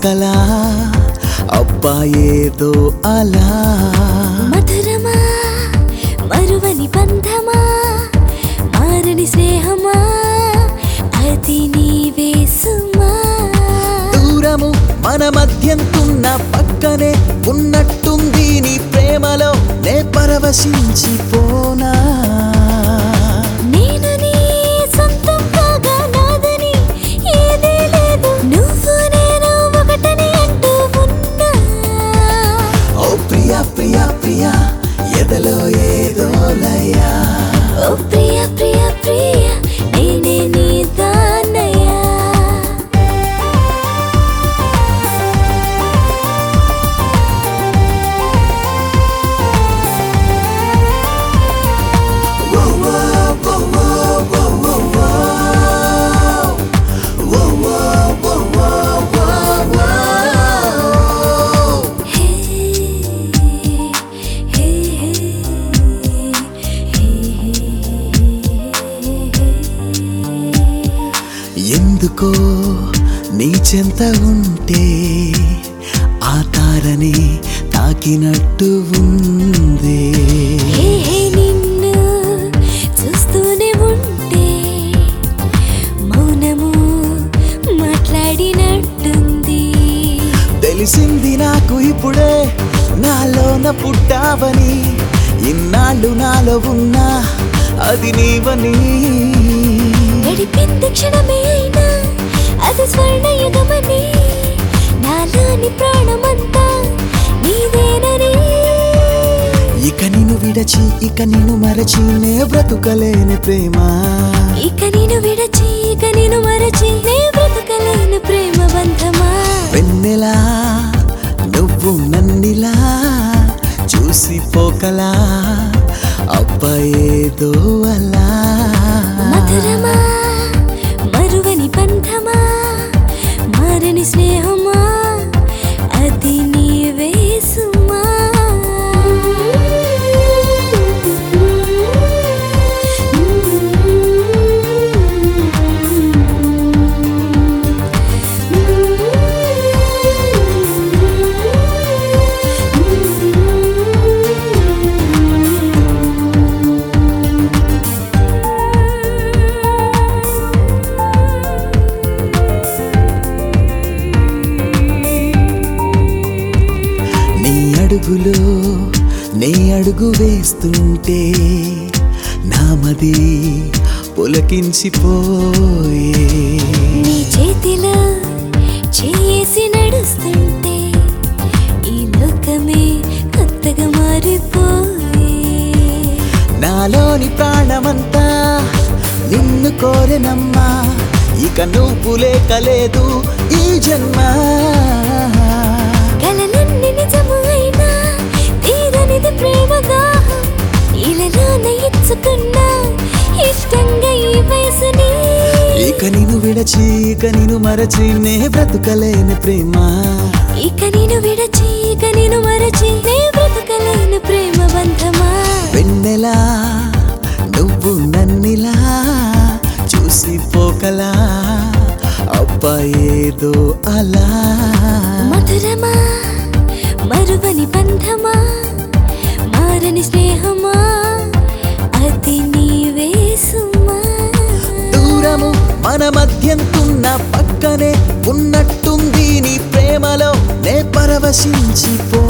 ఇంతలా అబ్బాయేదో అలా మధురమా మరువని బంధమా మారని స్నేహమా అది నీవే సుమా దూరము మన మధ్యంతున్న పక్కనే ఉన్నట్టుంది నీ ప్రేమలో నే పరవశించిపోనా నేను నీ సొంతం కాగా నాదని ఏదీ లేదు నువ్వు నేను ఒకటని అంటూ ఉన్నా ఓ ప్రియా ప్రియా ప్రియా ఎదలో ఏదో లయా ఓ ప్రియ ప్రియ ప్రియ నేనే నీ దానయ్యా ఎందుకో నీ చెంత ఉంటే ఆ తారని తాకినట్టు ఉంది నిన్ను చూస్తూనే ఉంటే మౌనము మాట్లాడినట్టుంది తెలిసింది నాకు ఇప్పుడే నాలోన పుట్టావని ఇన్నాళ్ళు నాలో ఉన్నా అది నీవని గడిపింది క్షణమే అయినా అది స్వర్ణయుగమని నాలోని ప్రాణమంతా నీదేనని ఇక నిన్ను విడచి ఇక నిన్ను మరచి నే బ్రతుకలేని ప్రేమ ఇక నేను విడచి ఇక నేను మరచి నే బ్రతకలేని ప్రేమ బంధమా వెన్నెలా నువ్వు నన్నిలా చూసి పోకలా అబ్బాయేదో అలా మధురమా మరువని బంధమా మారని స్నేహమా అది నీవే సుమా అడుగులో నే అడుగు వేస్తుంటే నామది పులకించిపోయే నీ చేతిలో చేసి నడుస్తుంటే ఈ లోకమే కొత్తగా మారిపోయే నాలోని ప్రాణమంతా నిన్ను కోరెనమ్మా ఇక నువ్వు లేకలేదు ఈ జన్మ కలలన్నీ నిజము అయినా తీరనిది ప్రేమగా ఇలాలోన ఇచ్చుకున్నా ఇష్టంగా ఈ వయసుని ఇక నిన్ను విడచి ఇక నిన్ను మరచి నే బ్రతుకలేని ప్రేమ ఇక నేను విడచి ఇక నేను మరచి నే బ్రతకలేని ప్రేమ బంధమా వెన్నెలా నువ్వు నన్నిలా చూసి పోకలా అబ్బాయేదో అలా మధురమా మరువని బంధమా మారని స్నేహమా అది నీవే సుమా దూరము మన మధ్యంతున్న పక్కనే ఉన్నట్టుంది నీ ప్రేమలో నే పరవశించిపో